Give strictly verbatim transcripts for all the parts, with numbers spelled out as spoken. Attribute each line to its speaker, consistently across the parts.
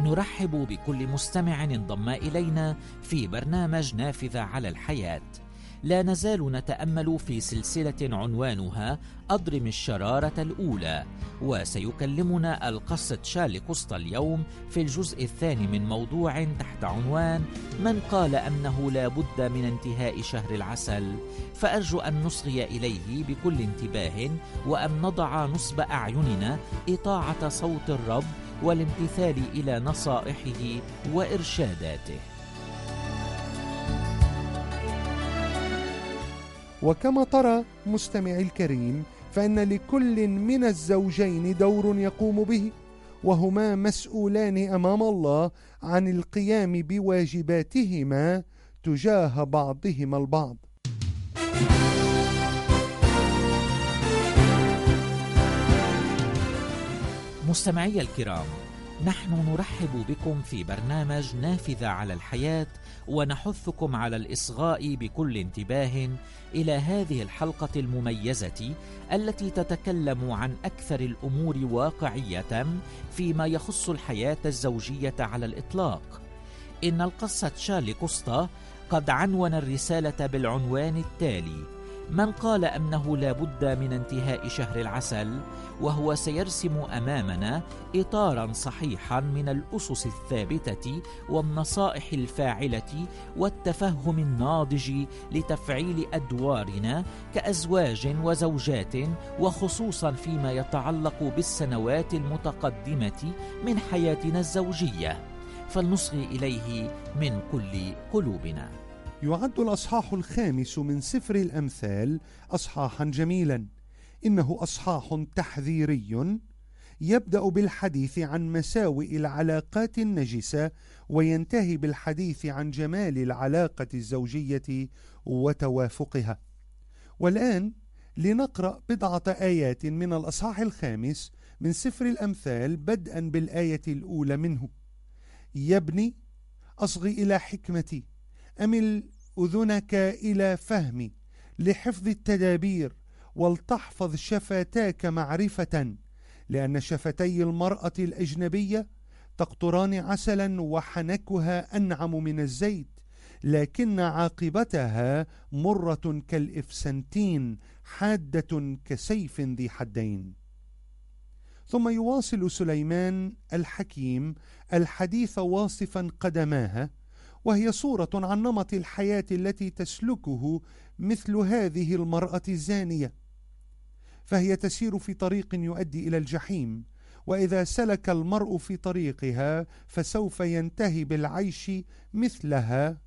Speaker 1: نرحب بكل مستمع انضم إلينا في برنامج نافذة على الحياة. لا نزال نتأمل في سلسلة عنوانها أضرم الشرارة الأولى، وسيكلمنا القس تشارلي كوستا اليوم في الجزء الثاني من موضوع تحت عنوان من قال أنه لا بد من انتهاء شهر العسل. فأرجو أن نصغي إليه بكل انتباه، وأن نضع نصب أعيننا إطاعة صوت الرب والامتثال إلى نصائحه وإرشاداته.
Speaker 2: وكما ترى مستمعي الكريم، فإن لكل من الزوجين دور يقوم به، وهما مسؤولان أمام الله عن القيام بواجباتهما تجاه بعضهما البعض.
Speaker 1: مستمعي الكرام، نحن نرحب بكم في برنامج نافذة على الحياة، ونحثكم على الإصغاء بكل انتباه إلى هذه الحلقة المميزة التي تتكلم عن أكثر الأمور واقعية فيما يخص الحياة الزوجية على الإطلاق. إن القس تشارلي كوستا قد عنون الرسالة بالعنوان التالي: من قال أنه لا بد من انتهاء شهر العسل، وهو سيرسم أمامنا إطارا صحيحا من الأسس الثابتة والنصائح الفاعلة والتفهم الناضج لتفعيل أدوارنا كأزواج وزوجات، وخصوصا فيما يتعلق بالسنوات المتقدمة من حياتنا الزوجية. فلنصغي إليه من كل قلوبنا.
Speaker 2: يعد الأصحاح الخامس من سفر الأمثال أصحاحا جميلا. إنه أصحاح تحذيري يبدأ بالحديث عن مساوئ العلاقات النجسة، وينتهي بالحديث عن جمال العلاقة الزوجية وتوافقها. والآن لنقرأ بضعة آيات من الأصحاح الخامس من سفر الأمثال، بدءا بالآية الأولى منه: يا ابني أصغي إلى حكمتي، أمل أذنك إلى فهمي، لحفظ التدابير، ولتحفظ شفتاك معرفة، لأن شفتي المرأة الأجنبية تقطران عسلا، وحنكها أنعم من الزيت، لكن عاقبتها مرة كالإفسنتين، حادة كسيف ذي حدين. ثم يواصل سليمان الحكيم الحديث واصفا قدماها، وهي صورة عن نمط الحياة التي تسلكه مثل هذه المرأة الزانية، فهي تسير في طريق يؤدي إلى الجحيم، وإذا سلك المرء في طريقها فسوف ينتهي بالعيش مثلها،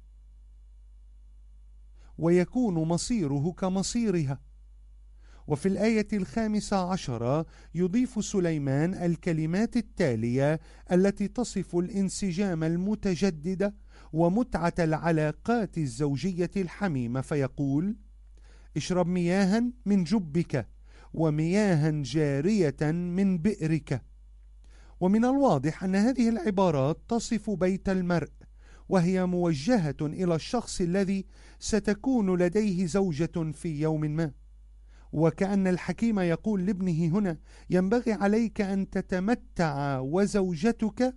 Speaker 2: ويكون مصيره كمصيرها. وفي الآية الخامسة عشرة يضيف سليمان الكلمات التالية التي تصف الانسجام المتجدد ومتعة العلاقات الزوجية الحميمة، فيقول: اشرب مياها من جبك، ومياها جارية من بئرك. ومن الواضح أن هذه العبارات تصف بيت المرء، وهي موجهة إلى الشخص الذي ستكون لديه زوجة في يوم ما. وكأن الحكيم يقول لابنه هنا: ينبغي عليك أن تتمتع وزوجتك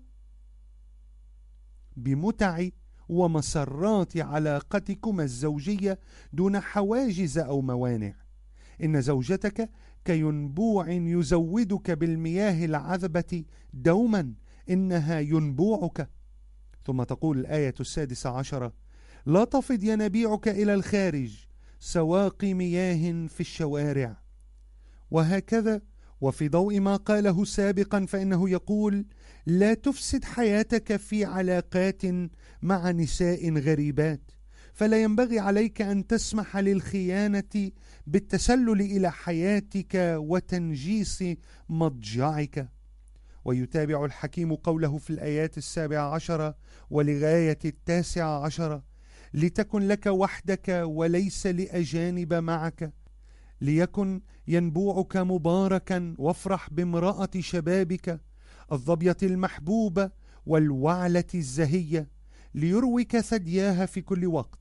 Speaker 2: بمتع ومسرات علاقتكما الزوجية دون حواجز أو موانع. إن زوجتك كينبوع يزودك بالمياه العذبة دوما، إنها ينبوعك. ثم تقول الآية السادسة عشرة: لا تفض ينابيعك إلى الخارج، سواقي مياه في الشوارع. وهكذا وفي ضوء ما قاله سابقا، فإنه يقول: لا تفسد حياتك في علاقات مع نساء غريبات، فلا ينبغي عليك أن تسمح للخيانة بالتسلل إلى حياتك وتنجيس مضجعك. ويتابع الحكيم قوله في الآيات السابعة عشرة ولغاية التاسعة عشرة: لتكن لك وحدك وليس لأجانب معك، ليكن ينبوعك مباركا، وافرح بامرأة شبابك الظبية المحبوبة والوعلة الزهية، ليروك ثدياها في كل وقت،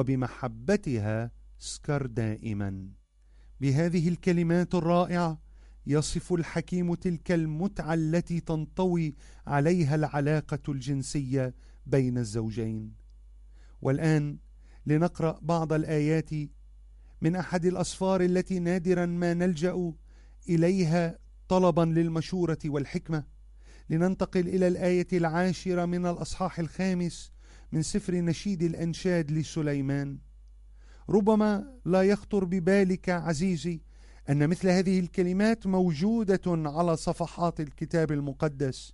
Speaker 2: وبمحبتها اسكر دائما. بهذه الكلمات الرائعة يصف الحكيم تلك المتعة التي تنطوي عليها العلاقة الجنسية بين الزوجين. والآن لنقرأ بعض الآيات من أحد الأسفار التي نادرا ما نلجأ إليها طلبا للمشورة والحكمة. لننتقل إلى الآية العاشرة من الأصحاح الخامس من سفر نشيد الأنشاد لسليمان. ربما لا يخطر ببالك عزيزي أن مثل هذه الكلمات موجودة على صفحات الكتاب المقدس.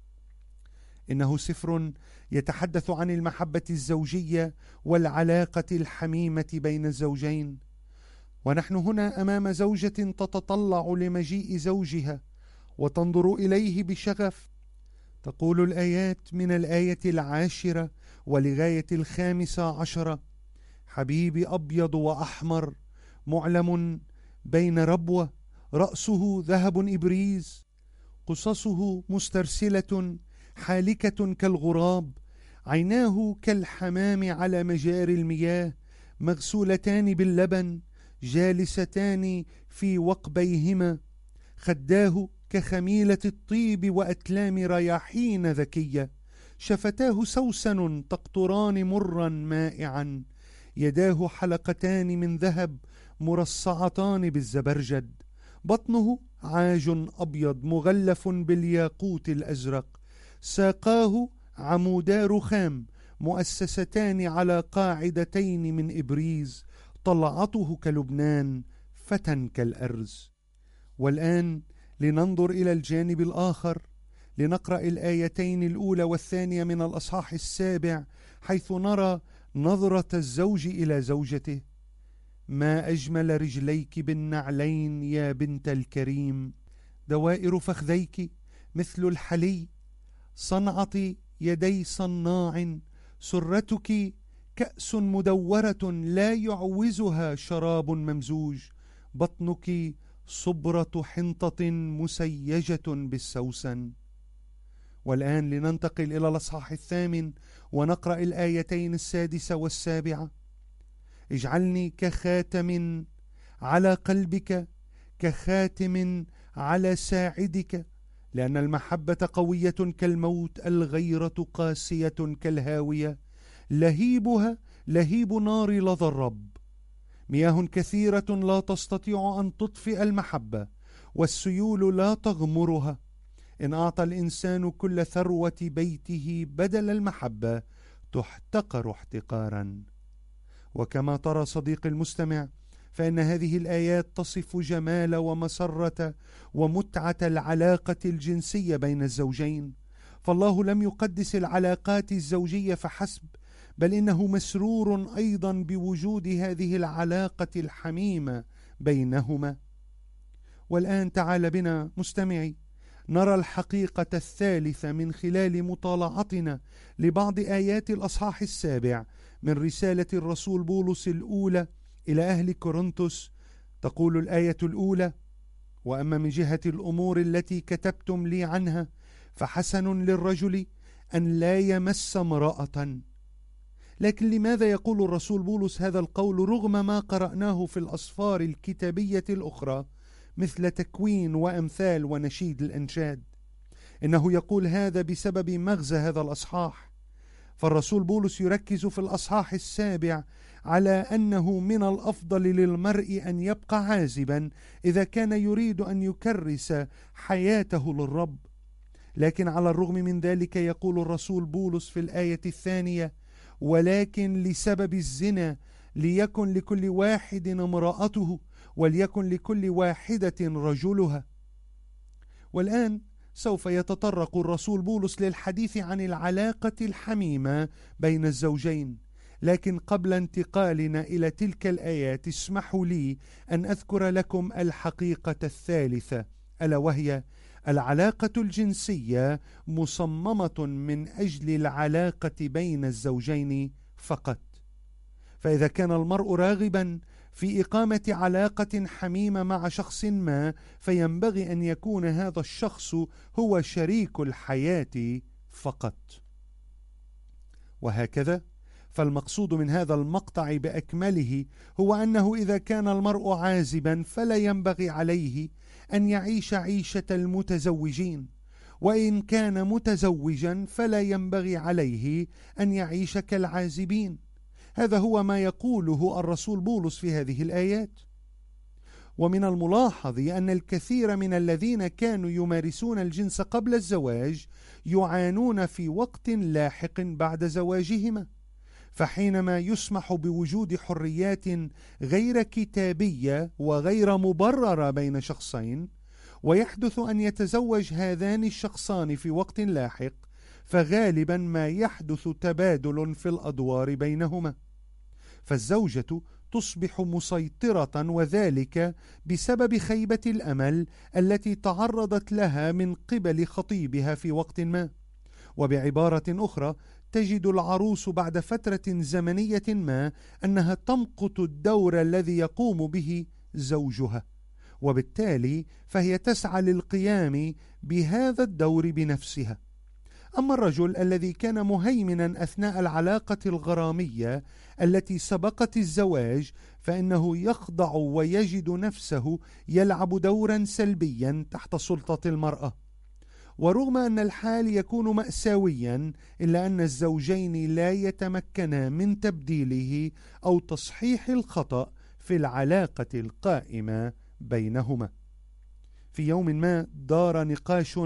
Speaker 2: إنه سفر يتحدث عن المحبة الزوجية والعلاقة الحميمة بين الزوجين، ونحن هنا أمام زوجة تتطلع لمجيء زوجها وتنظر إليه بشغف. تقول الآيات من الآية العاشرة ولغاية الخامسة عشرة: حبيبي أبيض وأحمر معلم بين ربوة، رأسه ذهب إبريز، قصصه مسترسلة حالكة كالغراب، عيناه كالحمام على مجاري المياه، مغسولتان باللبن، جالستان في وقبيهما، خداه كخميلة الطيب وأتلام رياحين ذكية، شفتاه سوسن تقطران مرا مائعا، يداه حلقتان من ذهب مرصعتان بالزبرجد، بطنه عاج أبيض مغلف بالياقوت الأزرق، ساقاه عمودا رخام مؤسستان على قاعدتين من إبريز، طلعته كلبنان، فتى كالأرز. والآن لننظر إلى الجانب الآخر، لنقرأ الآيتين الأولى والثانية من الأصحاح السابع، حيث نرى نظرة الزوج إلى زوجته. ما أجمل رجليك بالنعلين يا بنت الكريم، دوائر فخذيك مثل الحلي، صنعة يدي صناع، سرتك كأس مدورة لا يعوزها شراب ممزوج، بطنك صبرة حنطة مسيجة بالسوسن. والآن لننتقل إلى الأصحاح الثامن ونقرأ الآيتين السادسة والسابعة. اجعلني كخاتم على قلبك، كخاتم على ساعدك، لأن المحبة قوية كالموت، الغيرة قاسية كالهاوية، لهيبها لهيب نار لظى الرب، مياه كثيرة لا تستطيع أن تطفئ المحبة، والسيول لا تغمرها. إن أعطى الإنسان كل ثروة بيته بدل المحبة تحتقر احتقارا. وكما ترى صديقي المستمع، فإن هذه الآيات تصف جمال ومسرة ومتعة العلاقة الجنسية بين الزوجين. فالله لم يقدس العلاقات الزوجية فحسب، بل إنه مسرور أيضا بوجود هذه العلاقة الحميمة بينهما. والآن تعال بنا مستمعي نرى الحقيقة الثالثة من خلال مطالعتنا لبعض آيات الأصحاح السابع من رسالة الرسول بولس الأولى إلى أهل كورنثوس. تقول الآية الأولى: وأما من جهة الأمور التي كتبتم لي عنها فحسن للرجل أن لا يمس امرأة. لكن لماذا يقول الرسول بولس هذا القول رغم ما قرأناه في الأسفار الكتابية الأخرى مثل تكوين وأمثال ونشيد الأنشاد؟ إنه يقول هذا بسبب مغزى هذا الأصحاح. فالرسول بولس يركز في الأصحاح السابع على أنه من الأفضل للمرء أن يبقى عازبا إذا كان يريد أن يكرس حياته للرب. لكن على الرغم من ذلك يقول الرسول بولس في الآية الثانية: ولكن لسبب الزنا ليكن لكل واحد امرأته وليكن لكل واحدة رجلها. والآن سوف يتطرق الرسول بولس للحديث عن العلاقة الحميمة بين الزوجين، لكن قبل انتقالنا إلى تلك الآيات اسمحوا لي أن أذكر لكم الحقيقة الثالثة، ألا وهي العلاقة الجنسية مصممة من أجل العلاقة بين الزوجين فقط. فإذا كان المرء راغبا في إقامة علاقة حميمة مع شخص ما، فينبغي أن يكون هذا الشخص هو شريك الحياة فقط. وهكذا فالمقصود من هذا المقطع بأكمله هو أنه إذا كان المرء عازبا فلا ينبغي عليه أن يعيش عيشة المتزوجين، وإن كان متزوجا فلا ينبغي عليه أن يعيش كالعازبين. هذا هو ما يقوله الرسول بولس في هذه الآيات. ومن الملاحظ أن الكثير من الذين كانوا يمارسون الجنس قبل الزواج يعانون في وقت لاحق بعد زواجهما، فحينما يسمح بوجود حريات غير كتابية وغير مبررة بين شخصين، ويحدث أن يتزوج هذان الشخصان في وقت لاحق، فغالبا ما يحدث تبادل في الأدوار بينهما، فالزوجة تصبح مسيطرة، وذلك بسبب خيبة الأمل التي تعرضت لها من قبل خطيبها في وقت ما. وبعبارة أخرى، تجد العروس بعد فترة زمنية ما أنها تمقت الدور الذي يقوم به زوجها، وبالتالي فهي تسعى للقيام بهذا الدور بنفسها. أما الرجل الذي كان مهيمنا أثناء العلاقة الغرامية التي سبقت الزواج، فإنه يخضع ويجد نفسه يلعب دورا سلبيا تحت سلطة المرأة. ورغم أن الحال يكون مأساويا، إلا أن الزوجين لا يتمكنا من تبديله أو تصحيح الخطأ في العلاقة القائمة بينهما. في يوم ما دار نقاش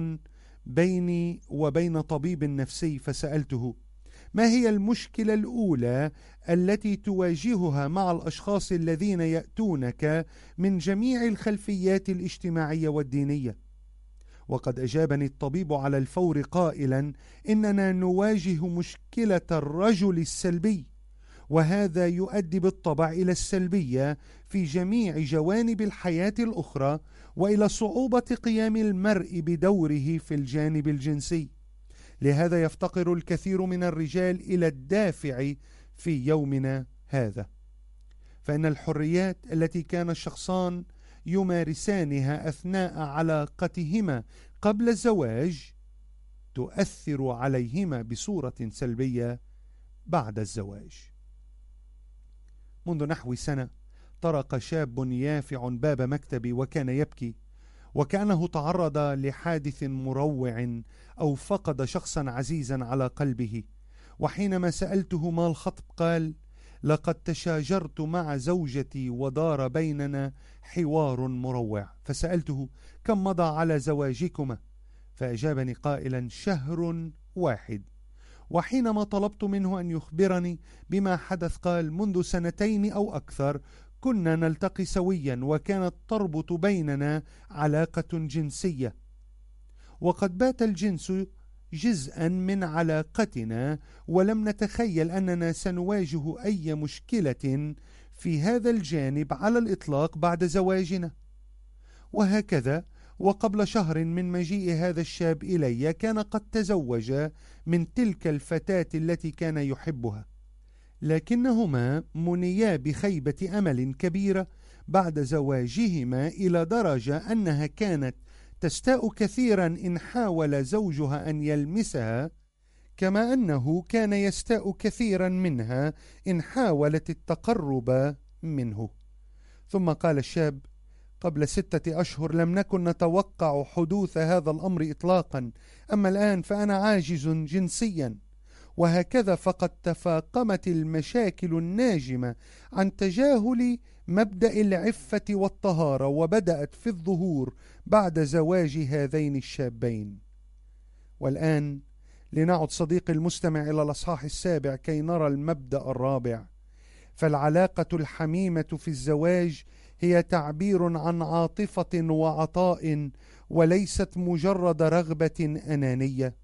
Speaker 2: بيني وبين طبيب نفسي، فسألته: ما هي المشكلة الأولى التي تواجهها مع الأشخاص الذين يأتونك من جميع الخلفيات الاجتماعية والدينية؟ وقد أجابني الطبيب على الفور قائلا: إننا نواجه مشكلة الرجل السلبي، وهذا يؤدي بالطبع إلى السلبية في جميع جوانب الحياة الأخرى، وإلى صعوبة قيام المرء بدوره في الجانب الجنسي. لهذا يفتقر الكثير من الرجال إلى الدافع في يومنا هذا، فإن الحريات التي كان الشخصان يمارسانها أثناء علاقتهما قبل الزواج تؤثر عليهما بصورة سلبية بعد الزواج. منذ نحو سنة طرق شاب يافع باب مكتبي وكان يبكي، وكأنه تعرض لحادث مروع أو فقد شخصا عزيزا على قلبه. وحينما سألته ما الخطب قال: لقد تشاجرت مع زوجتي ودار بيننا حوار مروع. فسألته: كم مضى على زواجكما؟ فأجابني قائلا: شهر واحد. وحينما طلبت منه أن يخبرني بما حدث قال: منذ سنتين أو أكثر كنا نلتقي سويا، وكانت تربط بيننا علاقة جنسية، وقد بات الجنس جزءا من علاقتنا، ولم نتخيل أننا سنواجه أي مشكلة في هذا الجانب على الإطلاق بعد زواجنا. وهكذا، وقبل شهر من مجيء هذا الشاب إلي كان قد تزوج من تلك الفتاة التي كان يحبها، لكنهما منيا بخيبة أمل كبيرة بعد زواجهما، إلى درجة أنها كانت تستاء كثيرا إن حاول زوجها أن يلمسها، كما أنه كان يستاء كثيرا منها إن حاولت التقرب منه. ثم قال الشاب: قبل ستة أشهر لم نكن نتوقع حدوث هذا الأمر إطلاقا، أما الآن فأنا عاجز جنسيا. وهكذا فقد تفاقمت المشاكل الناجمة عن تجاهل مبدأ العفة والطهارة، وبدأت في الظهور بعد زواج هذين الشابين. والآن لنعد صديقي المستمع إلى الأصحاح السابع كي نرى المبدأ الرابع. فالعلاقة الحميمة في الزواج هي تعبير عن عاطفة وعطاء، وليست مجرد رغبة أنانية.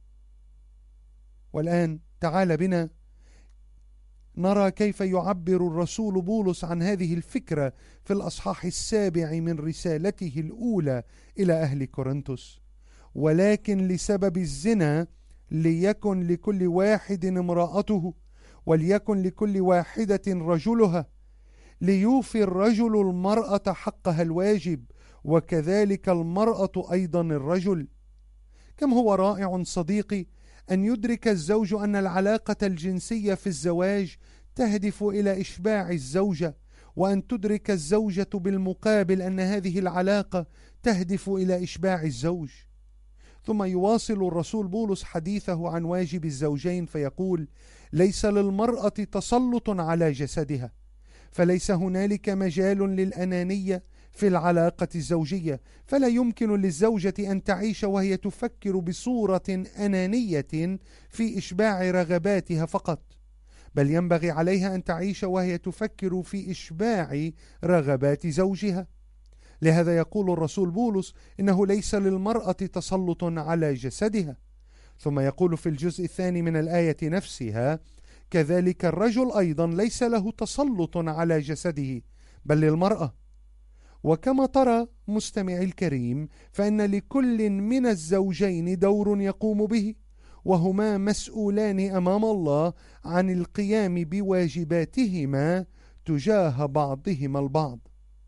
Speaker 2: والآن تعال بنا نرى كيف يعبر الرسول بولس عن هذه الفكرة في الأصحاح السابع من رسالته الأولى إلى أهل كورنثوس: ولكن لسبب الزنا ليكن لكل واحد امرأته، وليكن لكل واحدة رجلها، ليوفي الرجل المرأة حقها الواجب، وكذلك المرأة أيضا الرجل. كم هو رائع صديقي أن يدرك الزوج أن العلاقة الجنسية في الزواج تهدف إلى إشباع الزوجة، وأن تدرك الزوجة بالمقابل أن هذه العلاقة تهدف إلى إشباع الزوج. ثم يواصل الرسول بولس حديثه عن واجب الزوجين فيقول: ليس للمرأة تسلط على جسدها، فليس هنالك مجال للأنانية في العلاقة الزوجية، فلا يمكن للزوجة أن تعيش وهي تفكر بصورة أنانية في إشباع رغباتها فقط، بل ينبغي عليها أن تعيش وهي تفكر في إشباع رغبات زوجها. لهذا يقول الرسول بولس إنه ليس للمرأة تسلط على جسدها. ثم يقول في الجزء الثاني من الآية نفسها: كذلك الرجل أيضا ليس له تسلط على جسده بل للمرأة. وكما ترى مستمعي الكريم، فإن لكل من الزوجين دور يقوم به، وهما مسؤولان أمام الله عن القيام بواجباتهما تجاه بعضهما البعض.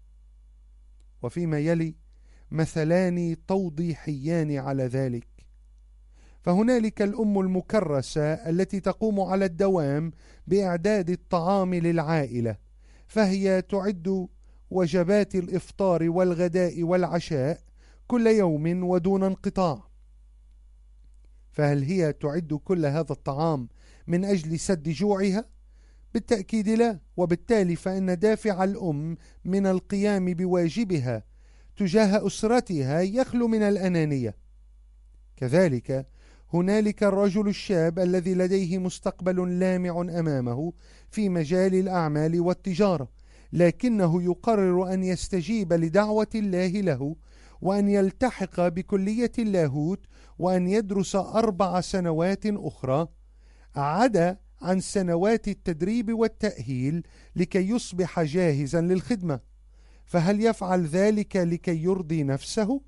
Speaker 2: وفيما يلي مثلان توضيحيان على ذلك. فهنالك الأم المكرسة التي تقوم على الدوام بإعداد الطعام للعائلة، فهي تعد وجبات الإفطار والغداء والعشاء كل يوم ودون انقطاع. فهل هي تعد كل هذا الطعام من أجل سد جوعها؟ بالتأكيد لا، وبالتالي فإن دافع الأم من القيام بواجبها تجاه أسرتها يخلو من الأنانية. كذلك هنالك الرجل الشاب الذي لديه مستقبل لامع أمامه في مجال الأعمال والتجارة، لكنه يقرر أن يستجيب لدعوة الله له وأن يلتحق بكلية اللاهوت وأن يدرس أربع سنوات أخرى عدا عن سنوات التدريب والتأهيل لكي يصبح جاهزا للخدمة. فهل يفعل ذلك لكي يرضي نفسه؟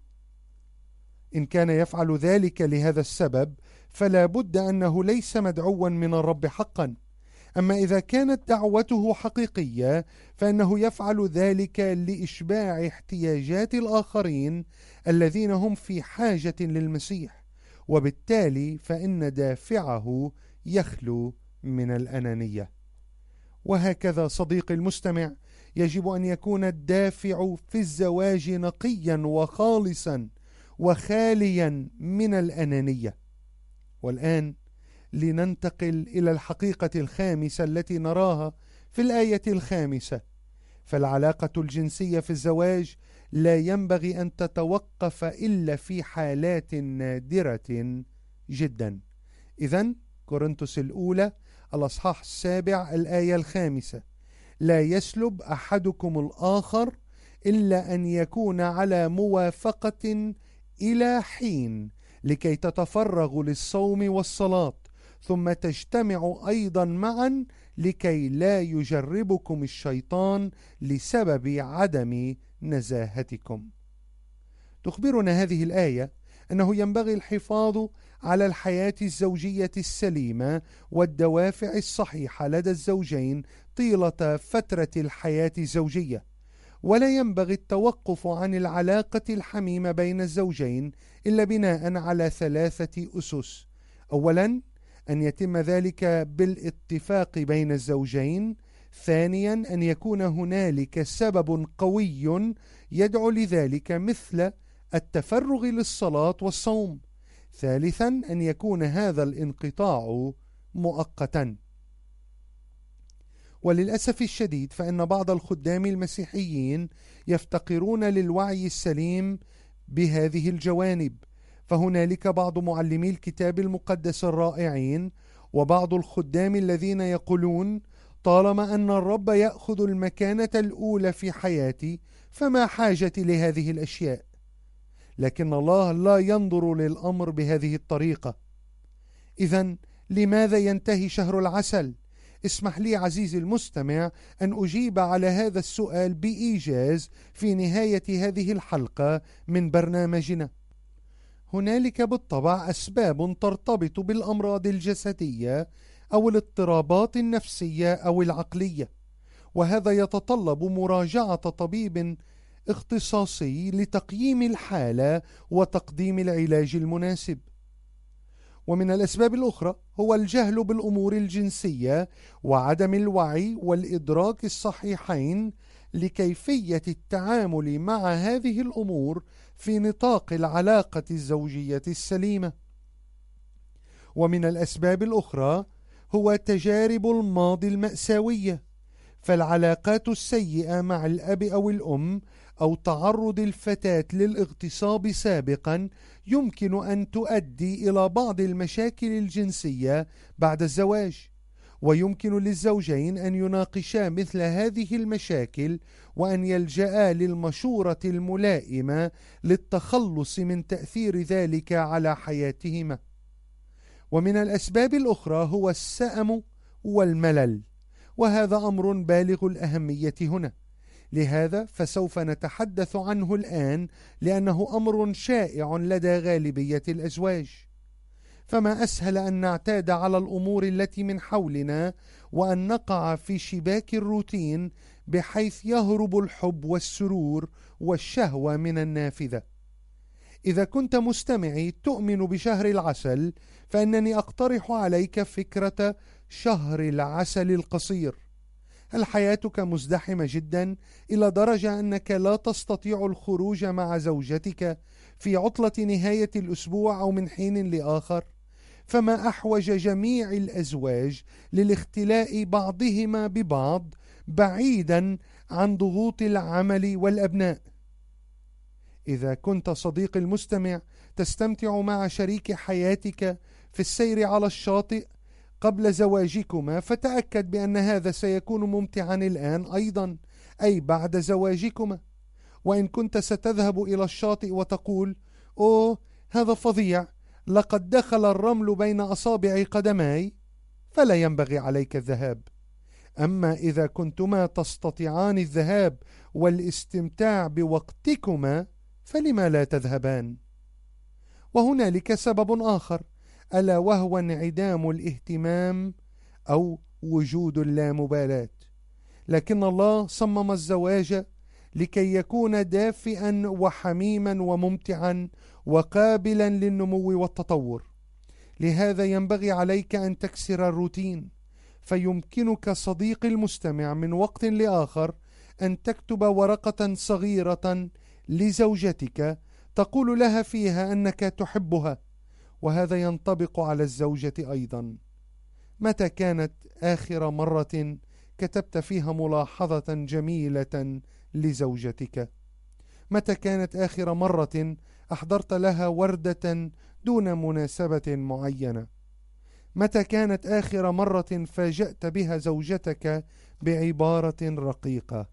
Speaker 2: إن كان يفعل ذلك لهذا السبب فلا بد أنه ليس مدعوا من الرب حقا. أما إذا كانت دعوته حقيقية فإنه يفعل ذلك لإشباع احتياجات الآخرين الذين هم في حاجة للمسيح، وبالتالي فإن دافعه يخلو من الأنانية. وهكذا صديقي المستمع، يجب أن يكون الدافع في الزواج نقيا وخالصا وخاليا من الأنانية. والآن لننتقل إلى الحقيقة الخامسة التي نراها في الآية الخامسة. فالعلاقة الجنسية في الزواج لا ينبغي أن تتوقف إلا في حالات نادرة جدا. إذن كورنثوس الأولى الأصحاح السابع الآية الخامسة: لا يسلب أحدكم الآخر إلا أن يكون على موافقة إلى حين لكي تتفرغوا للصوم والصلاة، ثم تجتمعوا أيضا معا لكي لا يجربكم الشيطان لسبب عدم نزاهتكم. تخبرنا هذه الآية أنه ينبغي الحفاظ على الحياة الزوجية السليمة والدوافع الصحيحة لدى الزوجين طيلة فترة الحياة الزوجية، ولا ينبغي التوقف عن العلاقة الحميمة بين الزوجين إلا بناء على ثلاثة أسس. أولا، أن يتم ذلك بالاتفاق بين الزوجين. ثانيا، أن يكون هنالك سبب قوي يدعو لذلك مثل التفرغ للصلاة والصوم. ثالثا، أن يكون هذا الانقطاع مؤقتا. وللأسف الشديد فإن بعض الخدام المسيحيين يفتقرون للوعي السليم بهذه الجوانب. فهنالك بعض معلمي الكتاب المقدس الرائعين وبعض الخدام الذين يقولون: طالما أن الرب يأخذ المكانة الأولى في حياتي فما حاجتي لهذه الأشياء. لكن الله لا ينظر للأمر بهذه الطريقة. إذن لماذا ينتهي شهر العسل؟ اسمح لي عزيزي المستمع أن أجيب على هذا السؤال بإيجاز في نهاية هذه الحلقة من برنامجنا. هنالك بالطبع أسباب ترتبط بالأمراض الجسدية أو الاضطرابات النفسية أو العقلية، وهذا يتطلب مراجعة طبيب اختصاصي لتقييم الحالة وتقديم العلاج المناسب. ومن الأسباب الأخرى هو الجهل بالأمور الجنسية وعدم الوعي والإدراك الصحيحين لكيفية التعامل مع هذه الأمور في نطاق العلاقة الزوجية السليمة. ومن الأسباب الأخرى هو تجارب الماضي المأساوية، فالعلاقات السيئة مع الأب أو الأم أو تعرض الفتاة للاغتصاب سابقا يمكن أن تؤدي إلى بعض المشاكل الجنسية بعد الزواج، ويمكن للزوجين أن يناقشا مثل هذه المشاكل وأن يلجأ للمشورة الملائمة للتخلص من تأثير ذلك على حياتهما. ومن الأسباب الأخرى هو السأم والملل، وهذا أمر بالغ الأهمية هنا، لهذا فسوف نتحدث عنه الآن لأنه أمر شائع لدى غالبية الأزواج. فما أسهل أن نعتاد على الأمور التي من حولنا وأن نقع في شباك الروتين بحيث يهرب الحب والسرور والشهوة من النافذة. إذا كنت مستمعي تؤمن بشهر العسل، فإنني أقترح عليك فكرة شهر العسل القصير. هل حياتك مزدحمة جدا إلى درجة أنك لا تستطيع الخروج مع زوجتك في عطلة نهاية الأسبوع أو من حين لآخر؟ فما أحوج جميع الأزواج للاختلاء بعضهما ببعض بعيدا عن ضغوط العمل والأبناء. إذا كنت صديقي المستمع تستمتع مع شريك حياتك في السير على الشاطئ قبل زواجكما، فتأكد بأن هذا سيكون ممتعا الآن أيضا، أي بعد زواجكما. وإن كنت ستذهب إلى الشاطئ وتقول: أوه هذا فظيع، لقد دخل الرمل بين أصابع قدماي، فلا ينبغي عليك الذهاب. أما إذا كنتما تستطيعان الذهاب والاستمتاع بوقتكما، فلما لا تذهبان؟ وهنالك سبب آخر، ألا وهو انعدام الاهتمام أو وجود اللامبالاة. لكن الله صمم الزواج لكي يكون دافئا وحميما وممتعا وقابلا للنمو والتطور. لهذا ينبغي عليك أن تكسر الروتين، فيمكنك صديقي المستمع من وقت لآخر أن تكتب ورقة صغيرة لزوجتك تقول لها فيها أنك تحبها، وهذا ينطبق على الزوجة أيضا. متى كانت آخر مرة كتبت فيها ملاحظة جميلة لزوجتك؟ متى كانت آخر مرة أحضرت لها وردة دون مناسبة معينة؟ متى كانت آخر مرة فاجأت بها زوجتك بعبارة رقيقة؟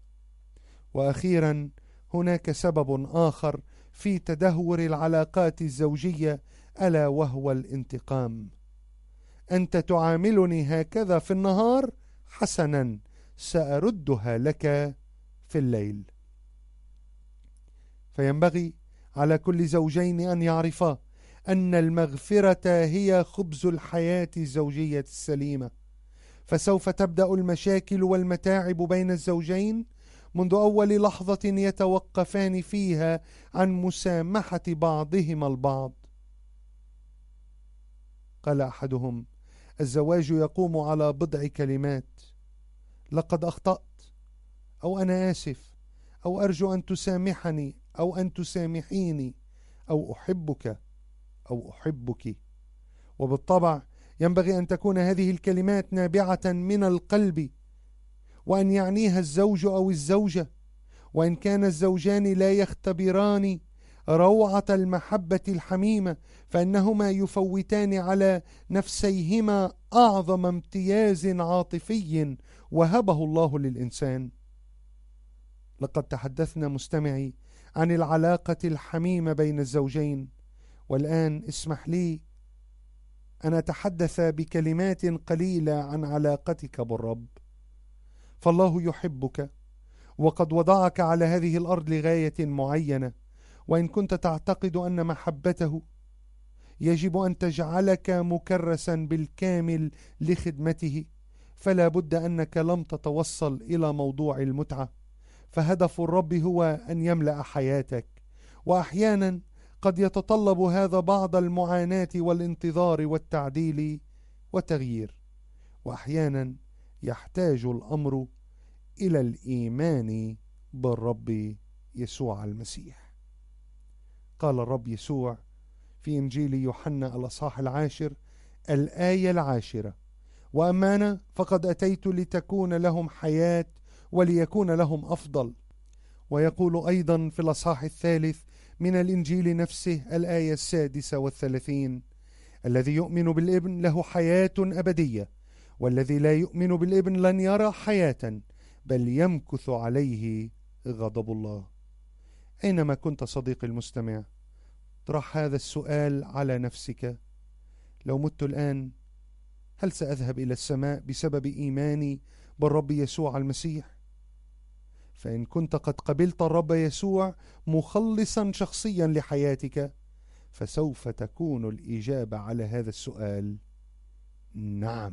Speaker 2: وأخيرا هناك سبب آخر في تدهور العلاقات الزوجية، ألا وهو الانتقام. أنت تعاملني هكذا في النهار، حسنا سأردها لك في الليل. فينبغي على كل زوجين أن يعرفا أن المغفرة هي خبز الحياة الزوجية السليمة، فسوف تبدأ المشاكل والمتاعب بين الزوجين منذ أول لحظة يتوقفان فيها عن مسامحة بعضهما البعض. قال أحدهم: الزواج يقوم على بضع كلمات: لقد أخطأت، أو أنا آسف، أو أرجو أن تسامحني، أو أن تسامحيني، أو أحبك، أو أحبك. وبالطبع ينبغي أن تكون هذه الكلمات نابعة من القلب، وأن يعنيها الزوج أو الزوجة. وإن كان الزوجان لا يختبران روعة المحبة الحميمة، فإنهما يفوتان على نفسيهما أعظم امتياز عاطفي وهبه الله للإنسان. لقد تحدثنا مستمعي عن العلاقة الحميمة بين الزوجين، والآن اسمح لي أن أتحدث بكلمات قليلة عن علاقتك بالرب. فالله يحبك، وقد وضعك على هذه الأرض لغاية معينة، وإن كنت تعتقد أن محبته يجب أن تجعلك مكرسا بالكامل لخدمته، فلا بد أنك لم تتوصل إلى موضوع المتعة. فهدف الرب هو أن يملأ حياتك، وأحيانا قد يتطلب هذا بعض المعاناة والانتظار والتعديل والتغيير، وأحيانا يحتاج الأمر إلى الإيمان بالرب يسوع المسيح. قال الرب يسوع في إنجيل يوحنا الأصحاح العاشر الآية العاشرة: وأما أنا فقد أتيت لتكون لهم حياة وليكون لهم أفضل. ويقول أيضا في الأصحاح الثالث من الإنجيل نفسه الآية السادسة والثلاثين: الذي يؤمن بالابن له حياة أبدية، والذي لا يؤمن بالابن لن يرى حياة، بل يمكث عليه غضب الله. أينما كنت صديقي المستمع، اطرح هذا السؤال على نفسك: لو مت الآن هل سأذهب إلى السماء بسبب إيماني بالرب يسوع المسيح؟ فإن كنت قد قبلت الرب يسوع مخلصا شخصيا لحياتك، فسوف تكون الإجابة على هذا السؤال نعم.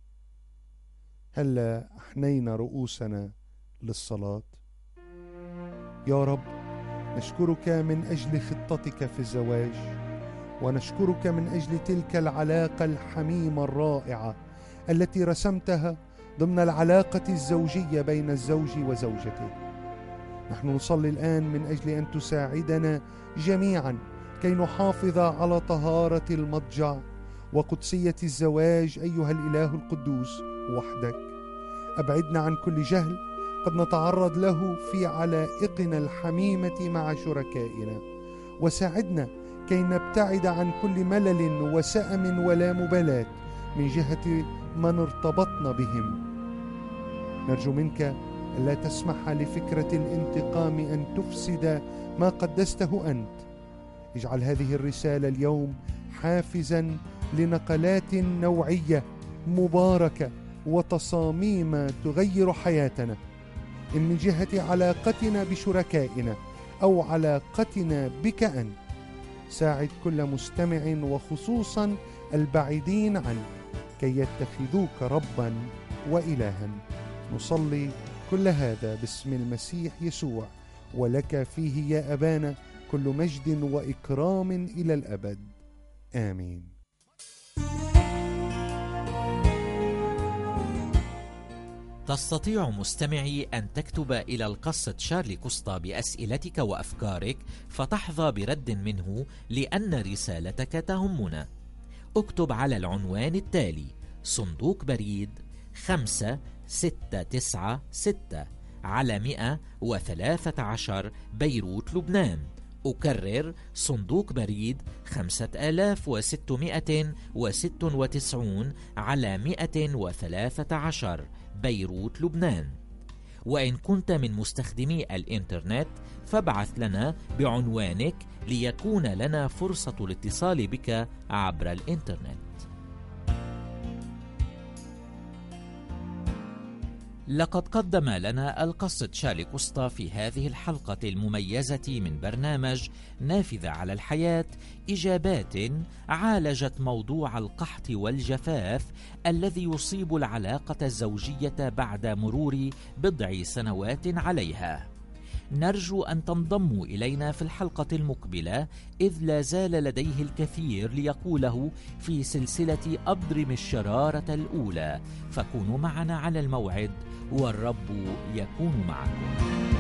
Speaker 2: هلا أحنينا رؤوسنا للصلاة؟ يا رب، نشكرك من أجل خطتك في الزواج، ونشكرك من أجل تلك العلاقة الحميمة الرائعة التي رسمتها ضمن العلاقة الزوجية بين الزوج وزوجته. نحن نصلي الآن من أجل أن تساعدنا جميعا كي نحافظ على طهارة المضجع وقدسية الزواج أيها الإله القدوس وحدك. أبعدنا عن كل جهل قد نتعرض له في علائقنا الحميمة مع شركائنا، وساعدنا كي نبتعد عن كل ملل وسأم ولا مبالاة من جهة من ارتبطنا بهم. نرجو منك ألا تسمح لفكرة الانتقام أن تفسد ما قدسته أنت. اجعل هذه الرسالة اليوم حافزا لنقلات نوعية مباركة وتصاميم تغير حياتنا، إن من جهة علاقتنا بشركائنا أو علاقتنا بك أنت. ساعد كل مستمع وخصوصا البعيدين عنك كي يتخذوك ربا وإلها. نصلي كل هذا باسم المسيح يسوع، ولك فيه يا أبانا كل مجد وإكرام إلى الأبد. آمين.
Speaker 1: تستطيع مستمعي أن تكتب إلى القس تشارلي كوستا بأسئلتك وأفكارك فتحظى برد منه، لأن رسالتك تهمنا. اكتب على العنوان التالي: صندوق بريد خمسة ستة تسعة ستة على مئة وثلاثة عشر بيروت لبنان. أكرر: صندوق بريد خمسة آلاف وستمائة وستة وتسعين على مئة وثلاثة عشر بيروت لبنان. وإن كنت من مستخدمي الإنترنت فابعث لنا بعنوانك ليكون لنا فرصة الاتصال بك عبر الإنترنت. لقد قدم لنا القس تشارلي كوستا في هذه الحلقة المميزة من برنامج نافذة على الحياة إجابات عالجت موضوع القحط والجفاف الذي يصيب العلاقة الزوجية بعد مرور بضع سنوات عليها. نرجو أن تنضموا إلينا في الحلقة المقبلة، إذ لا زال لديه الكثير ليقوله في سلسلة أضرم الشرارة الأولى. فكونوا معنا على الموعد، والرب يكون معكم.